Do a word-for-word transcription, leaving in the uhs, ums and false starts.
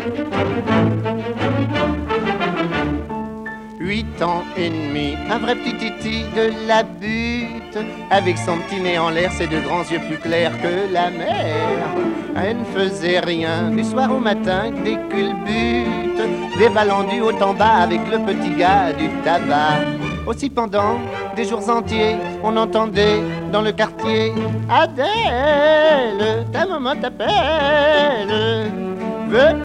Huit ans et demi, un vrai petit titi de la butte, avec son petit nez en l'air, ses deux grands yeux plus clairs que la mer. Elle ne faisait rien du soir au matin que des culbutes, des ballons du haut en bas avec le petit gars du tabac. Aussi pendant des jours entiers, on entendait dans le quartier Adèle, ta maman t'appelle. Veux